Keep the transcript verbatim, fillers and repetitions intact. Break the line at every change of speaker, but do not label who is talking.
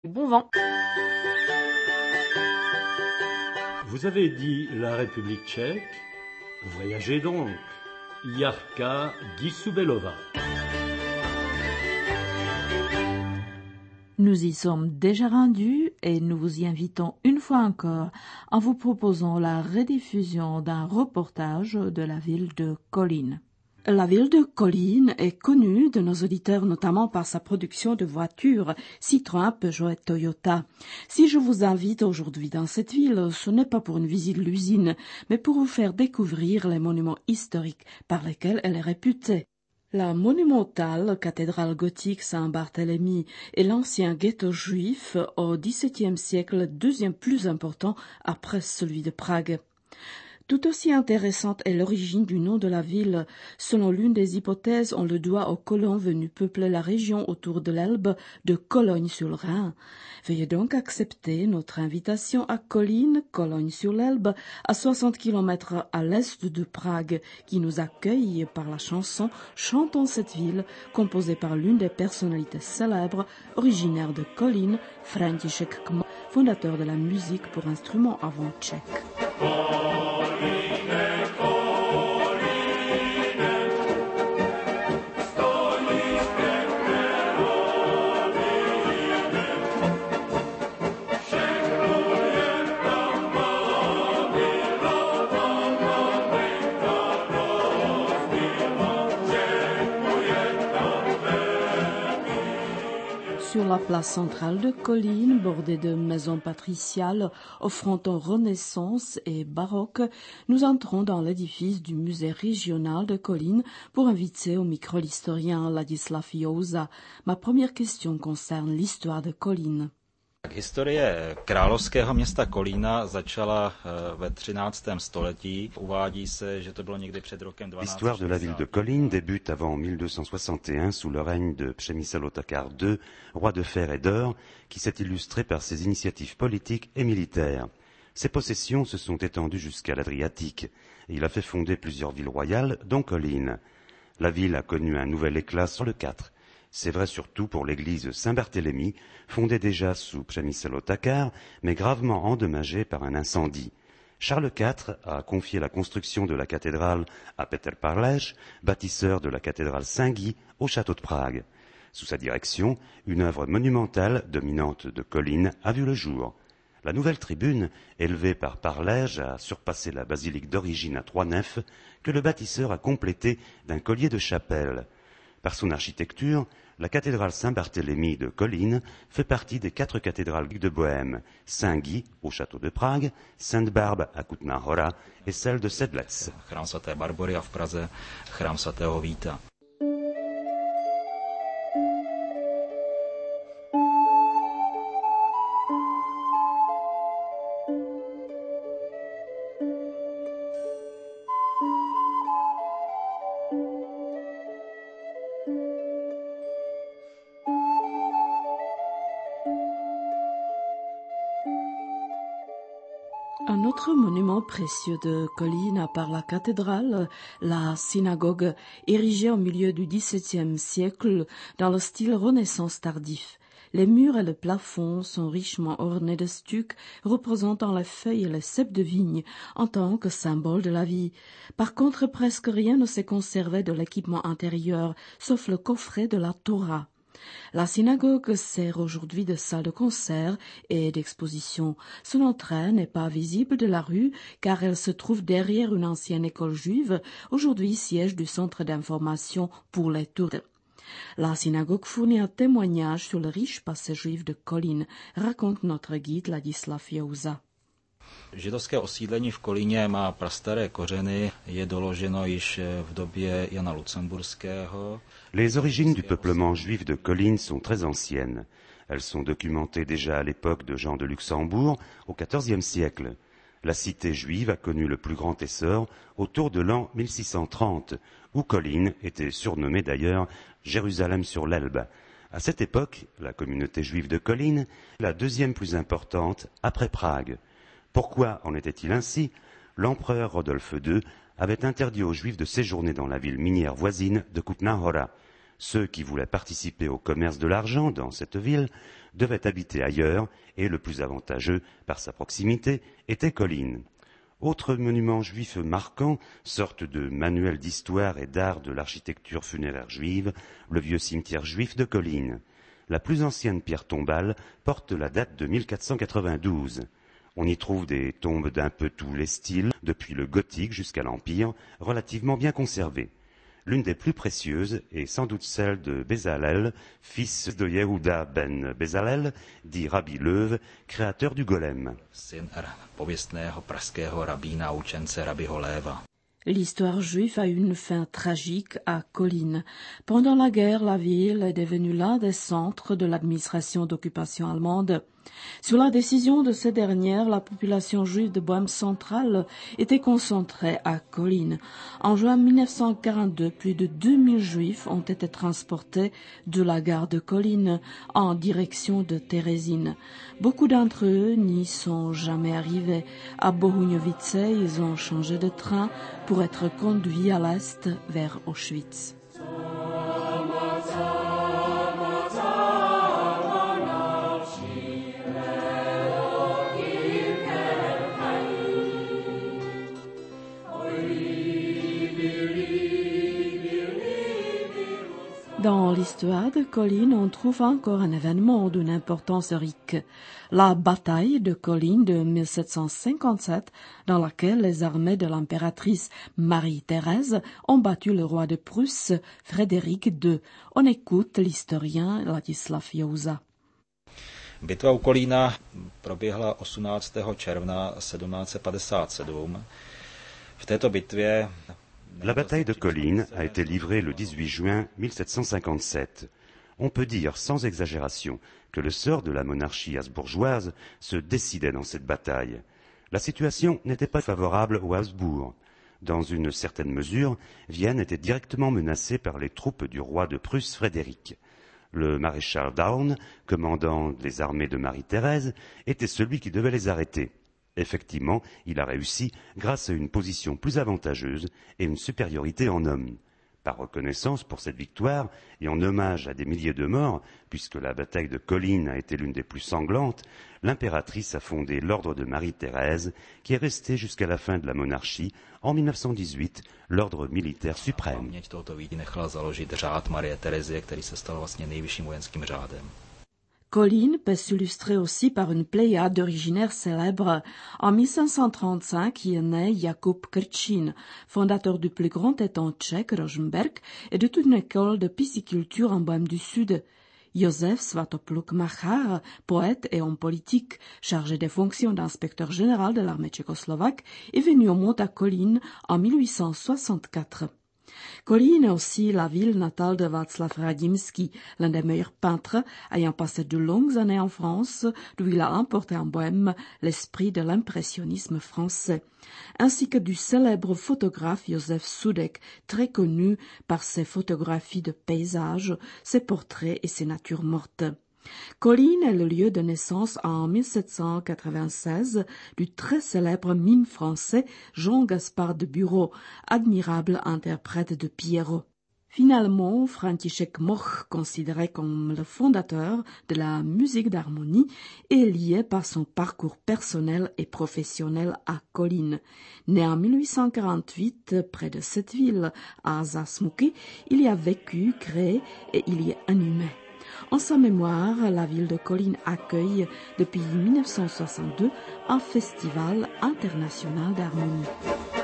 Bon vent.
Vous avez dit la République tchèque? Voyagez donc. Jarka Gisubelova.
Nous y sommes déjà rendus et nous vous y invitons une fois encore en vous proposant la rediffusion d'un reportage de la ville de Kolín. La ville de Kolín est connue de nos auditeurs notamment par sa production de voitures Citroën, Peugeot et Toyota. Si je vous invite aujourd'hui dans cette ville, ce n'est pas pour une visite de l'usine, mais pour vous faire découvrir les monuments historiques par lesquels elle est réputée. La monumentale cathédrale gothique Saint-Barthélemy est l'ancien ghetto juif au dix-septième siècle, deuxième plus important après celui de Prague. Tout aussi intéressante est l'origine du nom de la ville. Selon l'une des hypothèses, on le doit aux colons venus peupler la région autour de l'Elbe de Cologne-sur-Rhin. Veuillez donc accepter notre invitation à Kolín, Cologne-sur-l'Elbe, à soixante kilomètres à l'est de Prague, qui nous accueille par la chanson « Chantons cette ville » composée par l'une des personnalités célèbres originaire de Kolín, František Kmo, fondateur de la musique pour instruments avant tchèque. Sur la place centrale de Kolín, bordée de maisons patriciales offrant en Renaissance et baroque, nous entrons dans l'édifice du musée régional de Kolín pour inviter au micro l'historien Ladislav Jouza. Ma première question concerne l'histoire de Kolín.
Historie královského města Kolína začala ve třináctém století. Uvádí se, že to bylo někdy před rokem dvanáct set šedesát.
L'histoire de la ville de Kolín débute avant mille deux cent soixante et un sous le règne de Přemysl Otakar deux, roi de fer et d'or, qui s'est illustré par ses initiatives politiques et militaires. Ses possessions se sont étendues jusqu'à l'Adriatique et il a fait fonder plusieurs villes royales, dont Kolín. La ville a connu un nouvel éclat sur le quatre. C'est vrai surtout pour l'église Saint-Barthélemy, fondée déjà sous Přemysl Otakar, mais gravement endommagée par un incendie. Charles quatre a confié la construction de la cathédrale à Petr Paléž, bâtisseur de la cathédrale Saint-Guy au château de Prague. Sous sa direction, une œuvre monumentale dominante de Kolín a vu le jour. La nouvelle tribune, élevée par Paléž, a surpassé la basilique d'origine à trois nefs que le bâtisseur a complétée d'un collier de chapelles. Par son architecture, la cathédrale Saint-Barthélemy de Kolín fait partie des quatre cathédrales de Bohême, Saint-Guy au château de Prague, Sainte-Barbe à Kutná Hora et celle de Sedlec.
Chrám svaté Barbory a v Praze chrám svatého Víta.
Un autre monument précieux de Kolín, à part la cathédrale, la synagogue, érigée au milieu du dix-septième siècle dans le style Renaissance tardif. Les murs et le plafond sont richement ornés de stucs représentant les feuilles et les ceps de vigne en tant que symbole de la vie. Par contre, presque rien ne s'est conservé de l'équipement intérieur, sauf le coffret de la Torah. La synagogue sert aujourd'hui de salle de concert et d'exposition. Son entrée n'est pas visible de la rue car elle se trouve derrière une ancienne école juive, aujourd'hui siège du centre d'information pour les touristes. La synagogue fournit un témoignage sur le riche passé juif de Kolín, raconte notre guide Ladislav Jouza.
Židovské osídlení v Kolíně má prastaré kořeny, je doloženo již v době Jana Lucemburského.
Les origines du peuplement juif de Kolín sont très anciennes. Elles sont documentées déjà à l'époque de Jean de Luxembourg, au quatorzième siècle. La cité juive a connu le plus grand essor autour de l'an mille six cent trente, où Kolín était surnommée d'ailleurs Jérusalem sur l'Elbe. À cette époque, la communauté juive de Kolín est la deuxième plus importante après Prague. Pourquoi en était-il ainsi? L'empereur Rodolphe deux avait interdit aux Juifs de séjourner dans la ville minière voisine de Kutná Hora. Ceux qui voulaient participer au commerce de l'argent dans cette ville devaient habiter ailleurs et le plus avantageux, par sa proximité, était Colline. Autre monument juif marquant, sorte de manuel d'histoire et d'art de l'architecture funéraire juive, le vieux cimetière juif de Colline. La plus ancienne pierre tombale porte la date de mille quatre cent quatre-vingt-douze. On y trouve des tombes d'un peu tous les styles, depuis le gothique jusqu'à l'Empire, relativement bien conservées. L'une des plus précieuses est sans doute celle de Bezalel, fils de Yehuda ben Bezalel, dit Rabbi Löw, créateur du golem.
Syn pověstného pražského rabína a učence Rabbiho Léva.
L'histoire juive a eu une fin tragique à Colline. Pendant la guerre, la ville est devenue l'un des centres de l'administration d'occupation allemande. Sur la décision de cette dernière, la population juive de Bohême centrale était concentrée à Colline. En juin mille neuf cent quarante-deux, plus de deux mille juifs ont été transportés de la gare de Colline en direction de Térésine. Beaucoup d'entre eux n'y sont jamais arrivés. À Bohuniowicz, ils ont changé de train pour être conduits à l'est vers Auschwitz. Dans l'histoire de Colline, on trouve encore un événement d'une importance riche, la bataille de Colline de mille sept cent cinquante-sept, dans laquelle les armées de l'impératrice Marie-Thérèse ont battu le roi de Prusse, Frédéric deux. On écoute l'historien Ladislav Jouza.
Bitva u Kolína proběhla osmnáctého června sedmnáct set padesát sedm. V této bitvě
La bataille de Colline a été livrée le dix-huit juin mille sept cent cinquante-sept. On peut dire sans exagération que le sort de la monarchie habsbourgeoise se décidait dans cette bataille. La situation n'était pas favorable aux Habsbourg. Dans une certaine mesure, Vienne était directement menacée par les troupes du roi de Prusse Frédéric. Le maréchal Daun, commandant les armées de Marie-Thérèse, était celui qui devait les arrêter. Effectivement, il a réussi grâce à une position plus avantageuse et une supériorité en hommes. Par reconnaissance pour cette victoire et en hommage à des milliers de morts, puisque la bataille de Colline a été l'une des plus sanglantes, l'impératrice a fondé l'ordre de Marie-Thérèse, qui est resté jusqu'à la fin de la monarchie, en mille neuf cent dix-huit, l'ordre militaire suprême.
Colline peut s'illustrer aussi par une pléiade d'originaires célèbres. En mille cinq cent trente-cinq, il est né Jakub Krčín, fondateur du plus grand étang tchèque, Rožmberk, et de toute une école de pisciculture en Bohême du Sud. Josef Svatopluk Machar, poète et homme politique, chargé des fonctions d'inspecteur général de l'armée tchécoslovaque, est venu au Mont à Colline en mille huit cent soixante-quatre. Colline est aussi la ville natale de Václav Radimský, l'un des meilleurs peintres ayant passé de longues années en France, d'où il a importé en Bohême l'esprit de l'impressionnisme français, ainsi que du célèbre photographe Josef Sudek, très connu par ses photographies de paysages, ses portraits et ses natures mortes. Colline est le lieu de naissance en mille sept cent quatre-vingt-seize du très célèbre mime français Jean-Gaspard de Bureau, admirable interprète de Pierrot. Finalement, František Moch, considéré comme le fondateur de la musique d'harmonie, est lié par son parcours personnel et professionnel à Colline. Né en mille huit cent quarante-huit près de cette ville, à Zasmuky, il y a vécu, créé et il y est animé. En sa mémoire, la ville de Colline accueille depuis mille neuf cent soixante-deux un festival international d'harmonie.